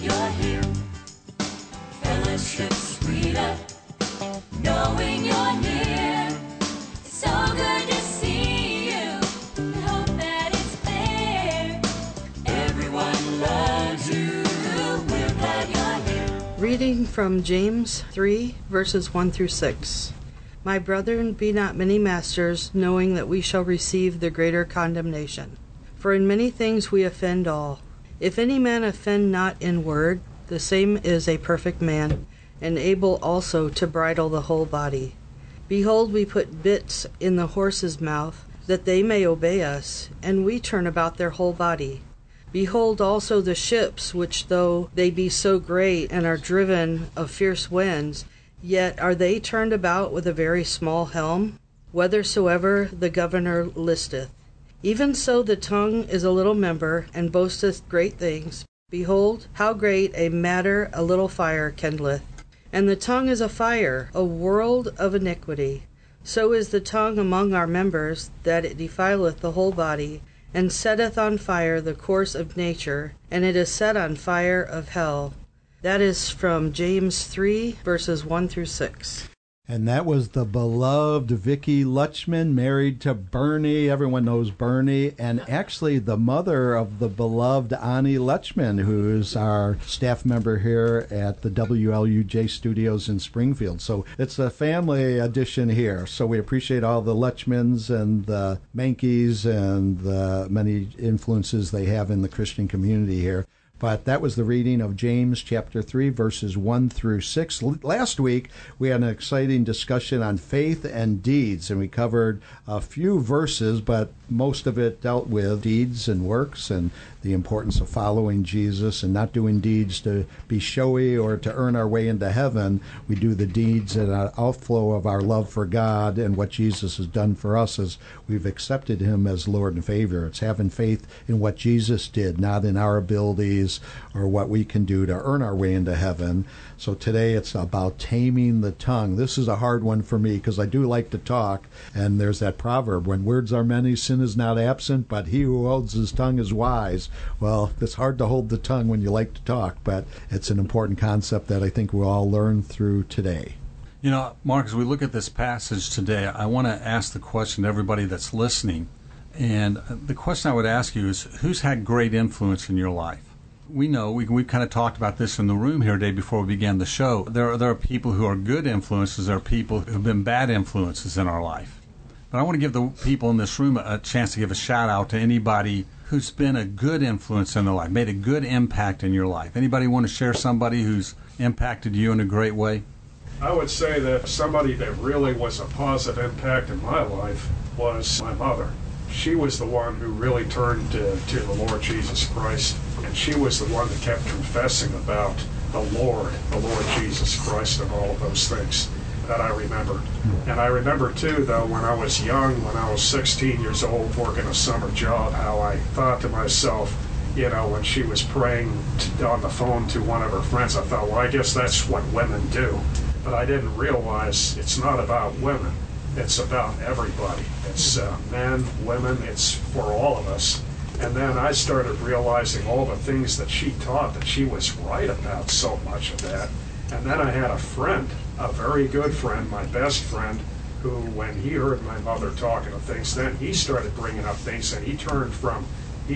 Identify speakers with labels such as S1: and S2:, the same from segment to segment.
S1: you're here. Fellowship sweeter, knowing you're near. It's so good to see you. We hope that it's clear. Everyone loves you. We're glad you're here.
S2: Reading from James 3, verses 1 through 6. My brethren, be not many masters, knowing that we shall receive the greater condemnation. For in many things we offend all. If any man offend not in word, the same is a perfect man, and able also to bridle the whole body. Behold, we put bits in the horse's mouth, that they may obey us, and we turn about their whole body. Behold also the ships, which though they be so great, and are driven of fierce winds, yet are they turned about with a very small helm, whithersoever the governor listeth. Even so the tongue is a little member, and boasteth great things. Behold, how great a matter a little fire kindleth. And the tongue is a fire, a world of iniquity. So is the tongue among our members, that it defileth the whole body, and setteth on fire the course of nature, and it is set on fire of hell. That is from James 3, verses 1 through 6.
S3: And that was the beloved Vicki Lutchman, married to Bernie. Everyone knows Bernie. And actually the mother of the beloved Ani Lutchman, who's our staff member here at the WLUJ studios in Springfield. So it's a family edition here. So we appreciate all the Lutchmans and the Mankeys and the many influences they have in the Christian community here. But that was the reading of James chapter 3, verses 1 through 6. Last week, we had an exciting discussion on faith and deeds, and we covered a few verses, but most of it dealt with deeds and works and the importance of following Jesus and not doing deeds to be showy or to earn our way into heaven. We do the deeds in an outflow of our love for God and what Jesus has done for us as we've accepted him as Lord and Savior. It's having faith in what Jesus did, not in our abilities or what we can do to earn our way into heaven. So today it's about taming the tongue. This is a hard one for me because I do like to talk, and there's that proverb, when words are many, sin is not absent, but he who holds his tongue is wise. Well, it's hard to hold the tongue when you like to talk, but it's an important concept that I think we'll all learn through today.
S4: You know, Mark, as we look at this passage today, I want to ask the question to everybody that's listening. And the question I would ask you is, who's had great influence in your life? We know, we've kind of talked about this in the room here today before we began the show. There are people who are good influences. There are people who have been bad influences in our life. But I want to give the people in this room a chance to give a shout out to anybody who's been a good influence in their life, made a good impact in your life. Anybody want to share somebody who's impacted you in a great way?
S5: I would say that somebody that really was a positive impact in my life was my mother. She was the one who really turned to the Lord Jesus Christ, and she was the one that kept confessing about the Lord Jesus Christ, and all of those things that I remember. And I remember too, though, when I was young, when I was 16 years old, working a summer job, how I thought to myself, you know, when she was praying on the phone to one of her friends, I thought, well, I guess that's what women do. But I didn't realize it's not about women. It's about everybody. It's men, women, it's for all of us. And then I started realizing all the things that she taught, that she was right about so much of that. And then I had a friend, a very good friend, my best friend, who, when he heard my mother talking of things, then he started bringing up things, and he turned from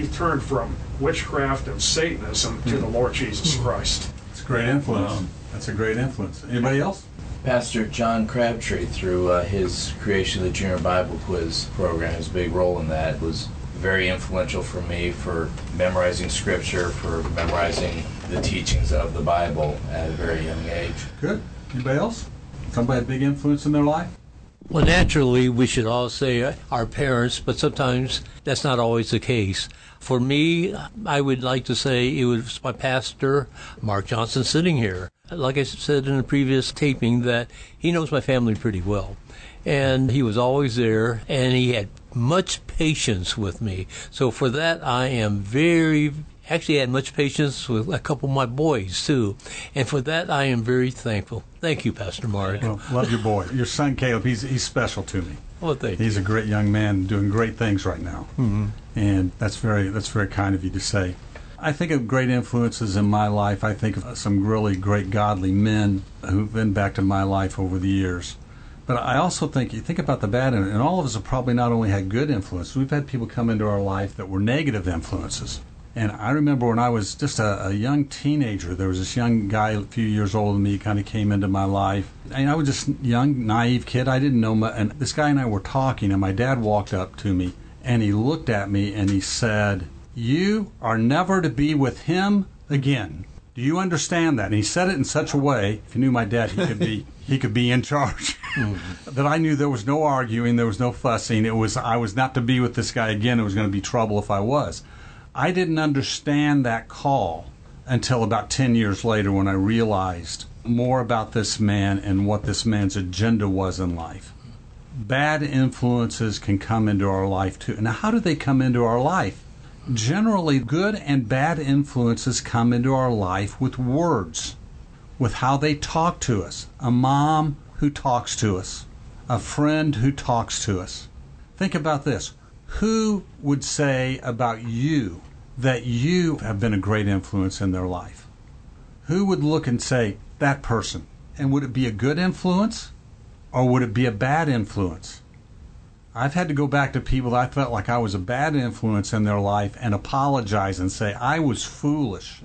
S5: witchcraft and Satanism to the Lord Jesus Christ.
S4: It's a great influence. That's a great influence. Anybody else?
S6: Pastor John Crabtree, through his Creation of the Junior Bible Quiz program, his big role in that was very influential for me for memorizing Scripture, for memorizing the teachings of the Bible at a very young age.
S4: Good. Anybody else? Somebody a big influence in their life?
S7: Well, naturally, we should all say our parents, but sometimes that's not always the case. For me, I would like to say it was my pastor, Mark Johnson, sitting here. Like I said in a previous taping, that he knows my family pretty well. And he was always there, and he had much patience with me. So for that, I am actually had much patience with a couple of my boys, too. And for that, I am very thankful. Thank you, Pastor Mark.
S4: Well, love your boy. Your son, Caleb, he's special to me.
S7: Well, thank you.
S4: He's a great young man doing great things right now. Mm-hmm. And that's very kind of you to say. I think of great influences in my life. I think of some really great godly men who've impacted my life over the years. But I also think, you think about the bad, and all of us have probably not only had good influences, we've had people come into our life that were negative influences. And I remember when I was just a young teenager, there was this young guy a few years older than me kind of came into my life. And I was just a young, naive kid. I didn't know much. And this guy and I were talking, and my dad walked up to me, and he looked at me, and he said, "You are never to be with him again. Do you understand that?" And he said it in such a way, if you knew my dad, he could be in charge. That I knew there was no arguing, there was no fussing. I was not to be with this guy again. It was going to be trouble if I was. I didn't understand that call until about 10 years later when I realized more about this man and what this man's agenda was in life. Bad influences can come into our life too. Now, how do they come into our life? Generally, good and bad influences come into our life with words, with how they talk to us. A mom who talks to us, a friend who talks to us. Think about this. Who would say about you that you have been a great influence in their life? Who would look and say, that person? And would it be a good influence or would it be a bad influence? I've had to go back to people that I felt like I was a bad influence in their life and apologize and say, I was foolish.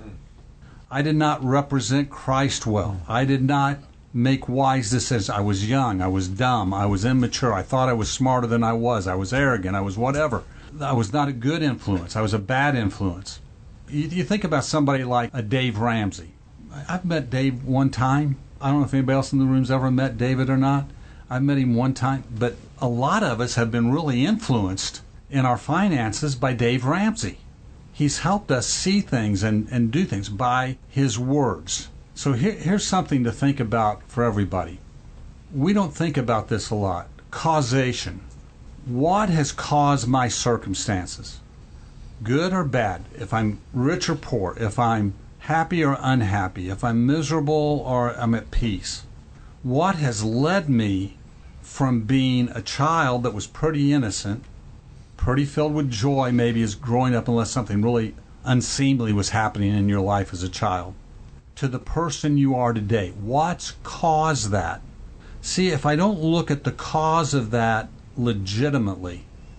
S4: I did not represent Christ well. I did not make wise decisions. I was young. I was dumb. I was immature. I thought I was smarter than I was. I was arrogant. I was whatever. I was not a good influence. I was a bad influence. You think about somebody like a Dave Ramsey. I've met Dave one time. I don't know if anybody else in the room's ever met David or not. I've met him one time. But a lot of us have been really influenced in our finances by Dave Ramsey. He's helped us see things and do things by his words. So here's something to think about for everybody. We don't think about this a lot. Causation. What has caused my circumstances? Good or bad? If I'm rich or poor? If I'm happy or unhappy? If I'm miserable or I'm at peace? What has led me from being a child that was pretty innocent, pretty filled with joy maybe as growing up unless something really unseemly was happening in your life as a child, to the person you are today? What's caused that? See, if I don't look at the cause of that legitimately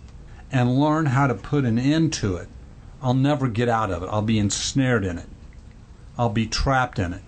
S4: and learn how to put an end to it, I'll never get out of it. I'll be ensnared in it. I'll be trapped in it.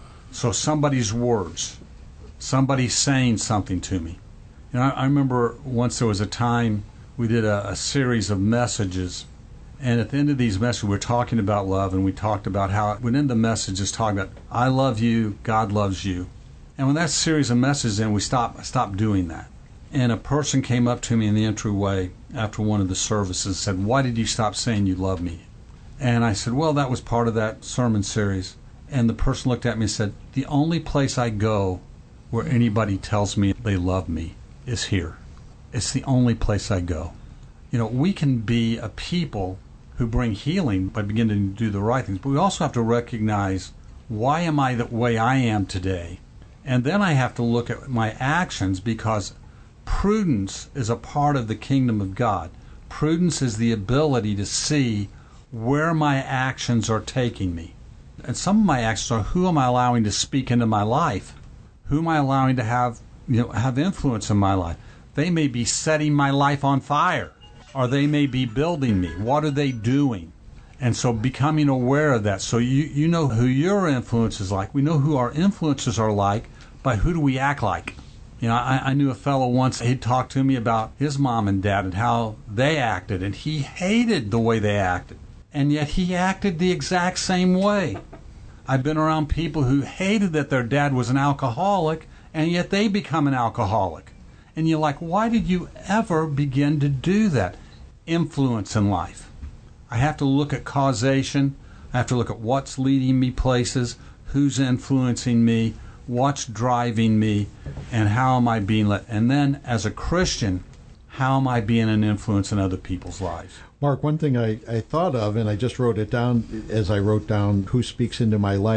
S4: So somebody's words, somebody saying something to me. You know, I remember once there was a time we did a series of messages, and at the end of these messages we were talking about love, and we talked about how it would end the messages talking about, I love you, God loves you. And when that series of messages ended, we stopped doing that. And a person came up to me in the entryway after one of the services and said, why did you stop saying you love me? And I said, well, that was part of that sermon series. And the person looked at me and said, the only place I go where anybody tells me they love me is here. It's the only place I go. You know, we can be a people who bring healing by beginning to do the right things, but we also have to recognize, why am I the way I am today? And then I have to look at my actions, because prudence is a part of the kingdom of God. Prudence is the ability to see where my actions are taking me. And some of my actions are, who am I allowing to speak into my life? Who am I allowing to have influence in my life? They may be setting my life on fire, or they may be building me. What are they doing? And so becoming aware of that. So you know who your influence is like. We know who our influences are like by who do we act like. You know, I knew a fellow once, he'd talk to me about his mom and dad and how they acted, and he hated the way they acted. And yet he acted the exact same way. I've been around people who hated that their dad was an alcoholic, and yet they become an alcoholic. And you're like, why did you ever begin to do that? Influence in life. I have to look at causation. I have to look at what's leading me places, who's influencing me, what's driving me, and how am I being led. And then, as a Christian, how am I being an influence in other people's lives?
S3: Mark, one thing I thought of, and I just wrote it down as I wrote down who speaks into my life,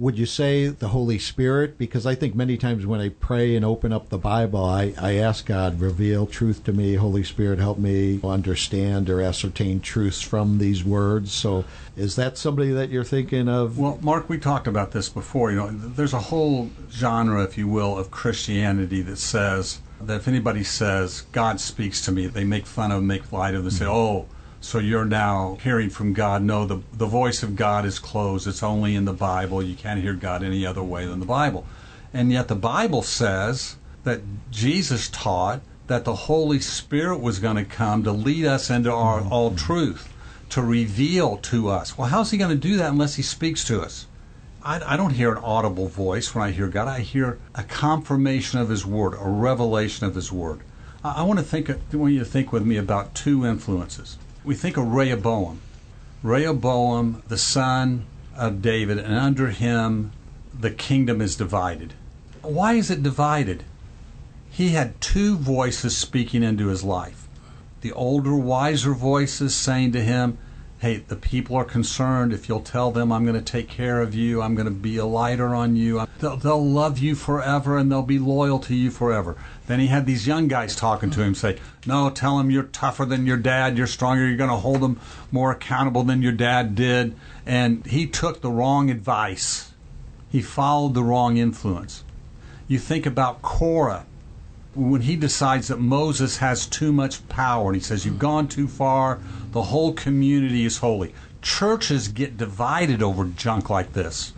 S3: Would you say the Holy Spirit? Because I think many times when I pray and open up the Bible, I ask God, reveal truth to me. Holy Spirit, help me understand or ascertain truths from these words. So is that somebody that you're thinking of?
S4: Well, Mark, we talked about this before. There's a whole genre, if you will, of Christianity that says that if anybody says, God speaks to me, they make fun of, make light of, and say, oh, so you're now hearing from God. No, the voice of God is closed. It's only in the Bible. You can't hear God any other way than the Bible. And yet the Bible says that Jesus taught that the Holy Spirit was going to come to lead us into all truth, to reveal to us. Well, how's he going to do that unless he speaks to us? I don't hear an audible voice when I hear God. I hear a confirmation of his word, a revelation of his word. I want you to think with me about two influences. We think of Rehoboam. Rehoboam, the son of David, and under him the kingdom is divided. Why is it divided? He had two voices speaking into his life. The older, wiser voices saying to him, hey, the people are concerned. If you'll tell them I'm going to take care of you, I'm going to be a lighter on you. They'll love you forever and they'll be loyal to you forever. Then he had these young guys talking to him say, no, tell him you're tougher than your dad, you're stronger, you're going to hold them more accountable than your dad did. And he took the wrong advice. He followed the wrong influence. You think about Korah. When he decides that Moses has too much power, and he says, you've gone too far, the whole community is holy. Churches get divided over junk like this.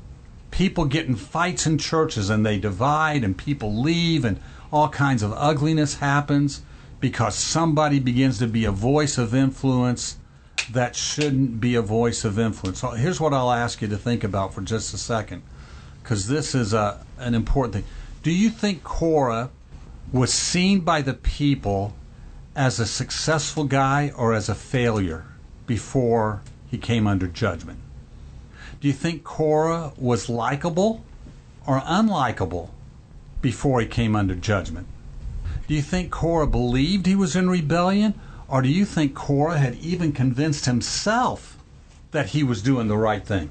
S4: People get in fights in churches, and they divide, and people leave, and all kinds of ugliness happens because somebody begins to be a voice of influence that shouldn't be a voice of influence. So here's what I'll ask you to think about for just a second, because this is an important thing. Do you think Korah was seen by the people as a successful guy or as a failure before he came under judgment? Do you think Korah was likable or unlikable before he came under judgment? Do you think Korah believed he was in rebellion, or do you think Korah had even convinced himself that he was doing the right thing?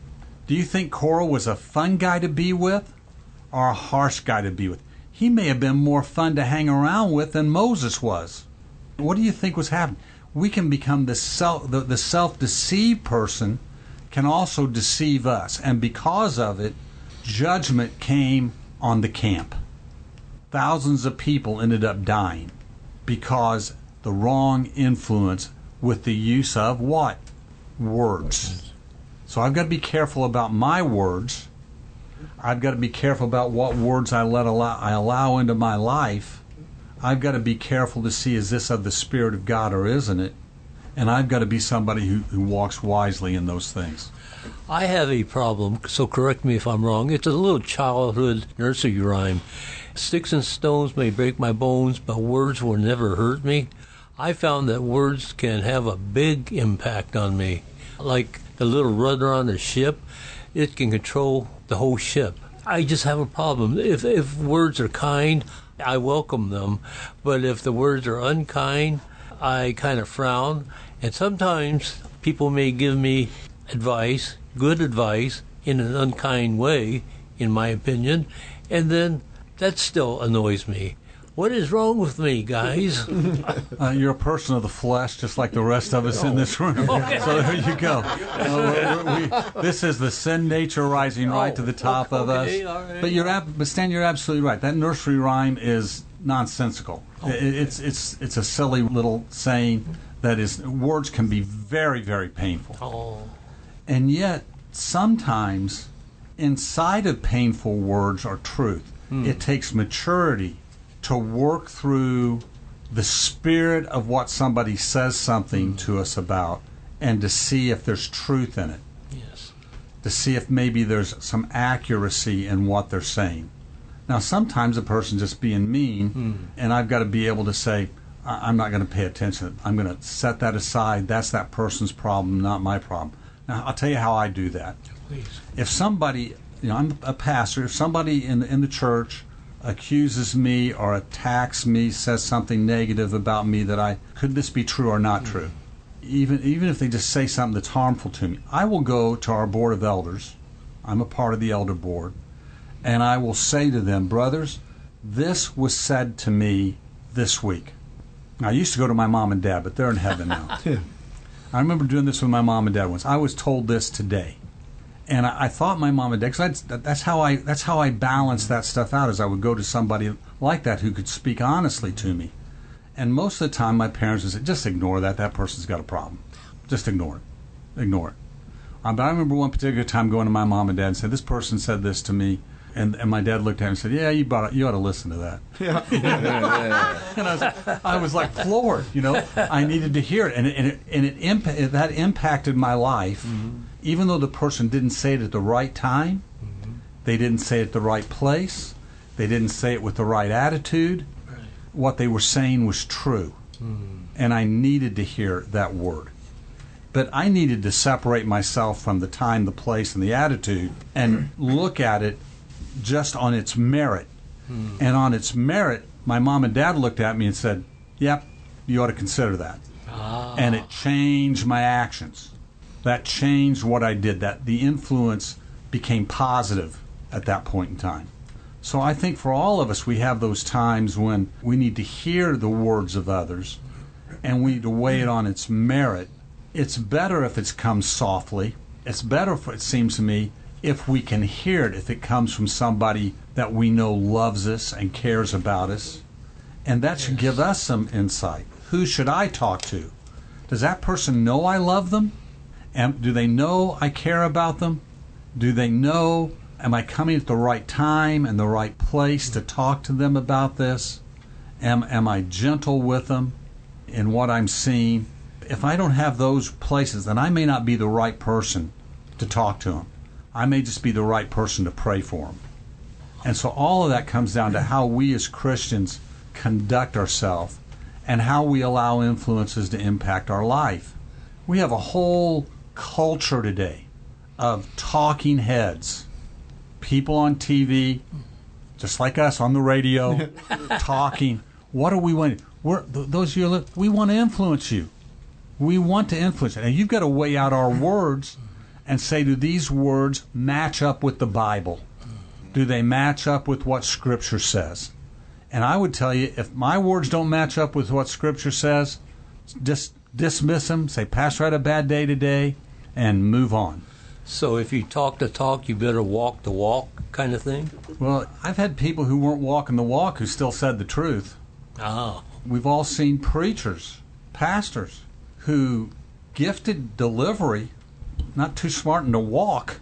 S4: Do you think Korah was a fun guy to be with or a harsh guy to be with? He may have been more fun to hang around with than Moses was. What do you think was happening? We can become the self-deceived person can also deceive us. And because of it, judgment came on the camp. Thousands of people ended up dying because the wrong influence with the use of what? Words. So I've got to be careful about my words. I've got to be careful about what words I allow into my life. I've got to be careful to see, is this of the Spirit of God or isn't it? And I've got to be somebody who walks wisely in those things.
S7: I have a problem, so correct me if I'm wrong. It's a little childhood nursery rhyme. Sticks and stones may break my bones, but words will never hurt me. I found that words can have a big impact on me. Like the little rudder on the ship, it can control the whole ship. I just have a problem. If words are kind, I welcome them. But if the words are unkind, I kind of frown. And sometimes people may give me advice, good advice, in an unkind way, in my opinion, and then that still annoys me. What is wrong with me, guys?
S4: You're a person of the flesh, just like the rest of us in this room. So there you go. This is the sin nature rising right to the top of us. Right. But Stan, you're absolutely right. That nursery rhyme is nonsensical. It's a silly little saying that is. Words can be very, very painful. And yet, sometimes inside of painful words are truth. It takes maturity to work through the spirit of what somebody says something to us about and to see if there's truth in it.
S7: Yes.
S4: To see if maybe there's some accuracy in what they're saying. Now, sometimes a person's just being mean, and I've got to be able to say, I'm not going to pay attention. I'm going to set that aside. That's that person's problem, not my problem. Now, I'll tell you how I do that.
S7: Please.
S4: If somebody, I'm a pastor, if somebody in the church accuses me or attacks me, says something negative about me could this be true or not true? Even if they just say something that's harmful to me, I will go to our board of elders I'm a part of the elder board, and I will say to them, brothers, this was said to me this week. Now, I used to go to my mom and dad, but they're in heaven now. I remember doing this with my mom and dad once. I was told this today. And I thought my mom and dad, because that's how I balanced that stuff out, is I would go to somebody like that who could speak honestly to me. And most of the time, my parents would say, just ignore that. That person's got a problem. Just ignore it. Ignore it. But I remember one particular time going to my mom and dad and said, this person said this to me. And my dad looked at him and said, yeah, you ought to listen to that. And I was like floored, I needed to hear it. And that impacted my life, even though the person didn't say it at the right time, they didn't say it at the right place, they didn't say it with the right attitude. Right. What they were saying was true. And I needed to hear that word. But I needed to separate myself from the time, the place, and the attitude and look at it just on its merit. And on its merit, my mom and dad looked at me and said, yep, you ought to consider that. And it changed my actions. That changed what I did. That the influence became positive at that point in time. So I think for all of us, we have those times when we need to hear the words of others and we need to weigh it on its merit. It's better if it comes softly. It's better, if it seems to me, if we can hear it, if it comes from somebody that we know loves us and cares about us. And that should give us some insight. Who should I talk to? Does that person know I love them? Do they know I care about them? Do they know, am I coming at the right time and the right place to talk to them about this? Am I gentle with them in what I'm seeing? If I don't have those places, then I may not be the right person to talk to them. I may just be the right person to pray for them. And so all of that comes down to how we as Christians conduct ourselves and how we allow influences to impact our life. We have a whole culture today of talking heads, people on TV, just like us on the radio, talking. What do we want? Those of you, we want to influence you. We want to influence you. And you've got to weigh out our words and say, do these words match up with the Bible? Do they match up with what Scripture says? And I would tell you, if my words don't match up with what Scripture says, just dismiss them, say, Pastor, I had a bad day today, and move on.
S7: So if you talk the talk, you better walk the walk kind of thing?
S4: Well, I've had people who weren't walking the walk who still said the truth.
S7: Oh.
S4: We've all seen preachers, pastors, who gifted delivery, not too smart to walk,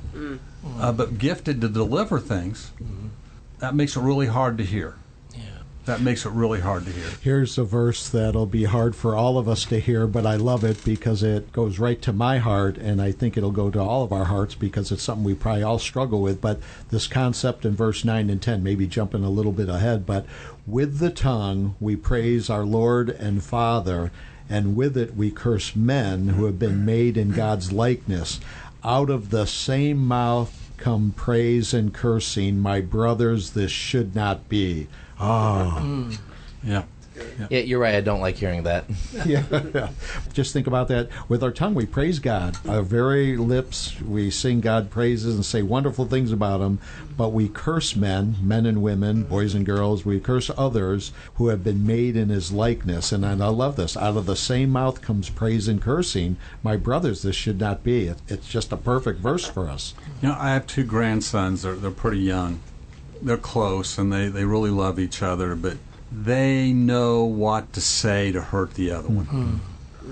S4: but gifted to deliver things. That makes it really hard to hear. That makes it really hard to hear.
S3: Here's a verse that'll be hard for all of us to hear, but I love it because it goes right to my heart, and I think it'll go to all of our hearts because it's something we probably all struggle with. But this concept in verse 9 and 10, maybe jumping a little bit ahead, but with the tongue we praise our Lord and Father, and with it we curse men who have been made in God's likeness. Out of the same mouth come praise and cursing. My brothers, this should not be. Oh.
S4: Yeah.
S6: Yeah, you're right. I don't like hearing that.
S3: Yeah. Just think about that. With our tongue, we praise God. Our very lips, we sing God praises and say wonderful things about Him. But we curse men and women, boys and girls. We curse others who have been made in His likeness. And I love this. Out of the same mouth comes praise and cursing. My brothers, this should not be. It's just a perfect verse for us.
S4: I have two grandsons. They're pretty young. They're close, and they really love each other, but they know what to say to hurt the other one.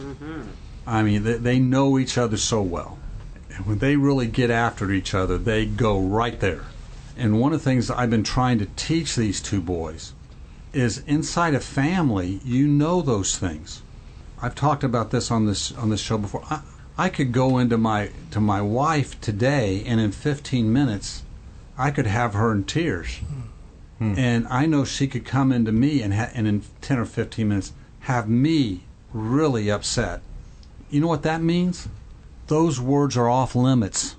S4: I mean, they know each other so well. And when they really get after each other, they go right there. And one of the things I've been trying to teach these two boys is inside a family, you know those things. I've talked about this on this show before. I could go into to my wife today, and in 15 minutes, I could have her in tears. And I know she could come into me and in 10 or 15 minutes have me really upset. You know what that means? Those words are off limits.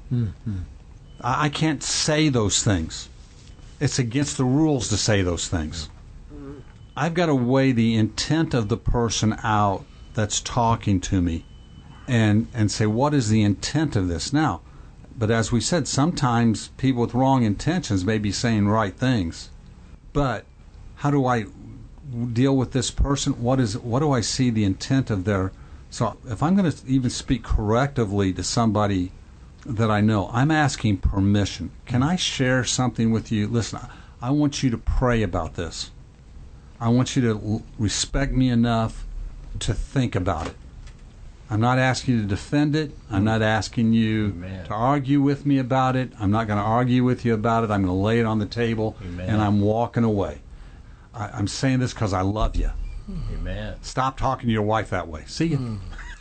S4: I can't say those things. It's against the rules to say those things. I've got to weigh the intent of the person out that's talking to me and say, what is the intent of this? Now, But as we said, sometimes people with wrong intentions may be saying right things. But how do I deal with this person? What do I see the intent of their... So if I'm going to even speak correctively to somebody that I know, I'm asking permission. Can I share something with you? Listen, I want you to pray about this. I want you to respect me enough to think about it. I'm not asking you to defend it. I'm not asking you
S6: Amen.
S4: to argue with me about it. I'm not going to argue with you about it. I'm going to lay it on the table,
S6: Amen.
S4: and I'm walking away. I'm saying this because I love you.
S6: Amen.
S4: Stop talking to your wife that way. See you.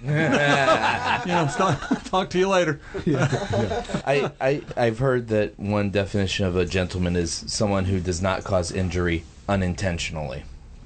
S4: Talk to you later.
S6: I've heard that one definition of a gentleman is someone who does not cause injury unintentionally.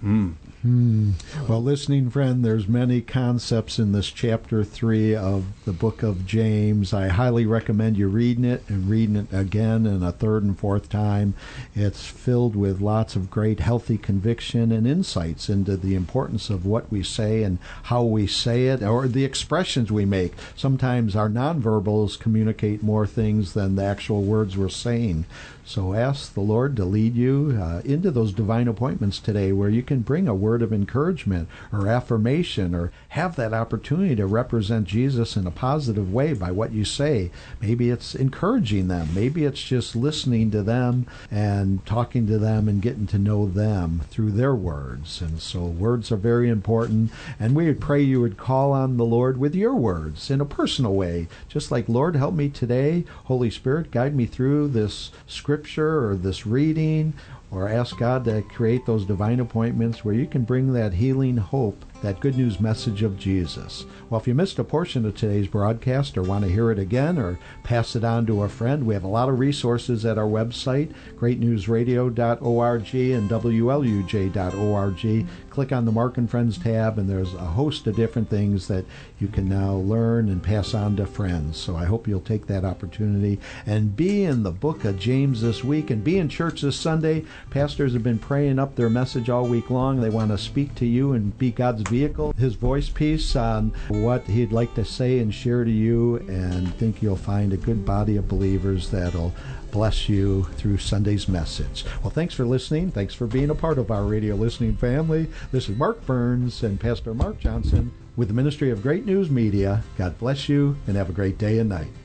S3: Well, listening friend, there's many concepts in this chapter 3 of the book of James. I highly recommend you reading it and reading it again and a third and fourth time. It's filled with lots of great healthy conviction and insights into the importance of what we say and how we say it, or the expressions we make. Sometimes our nonverbals communicate more things than the actual words we're saying. So ask the Lord to lead you into those divine appointments today where you can bring a word of encouragement or affirmation or have that opportunity to represent Jesus in a positive way by what you say. Maybe it's encouraging them. Maybe it's just listening to them and talking to them and getting to know them through their words. And so words are very important. And we would pray you would call on the Lord with your words in a personal way. Just like, Lord, help me today. Holy Spirit, guide me through this scripture or this reading, or ask God to create those divine appointments where you can bring that healing hope, that good news message of Jesus. Well, if you missed a portion of today's broadcast or want to hear it again or pass it on to a friend, we have a lot of resources at our website, greatnewsradio.org and WLUJ.org. Click on the Mark and Friends tab, and there's a host of different things that you can now learn and pass on to friends. So I hope you'll take that opportunity and be in the book of James this week and be in church this Sunday. Pastors have been praying up their message all week long. They want to speak to you and be God's vehicle, his voice piece on what he'd like to say and share to you, and think you'll find a good body of believers that'll bless you through Sunday's message. Well, thanks for listening. Thanks for being a part of our radio listening family. This is Mark Burns and Pastor Mark Johnson with the Ministry of Great News Media. God bless you and have a great day and night.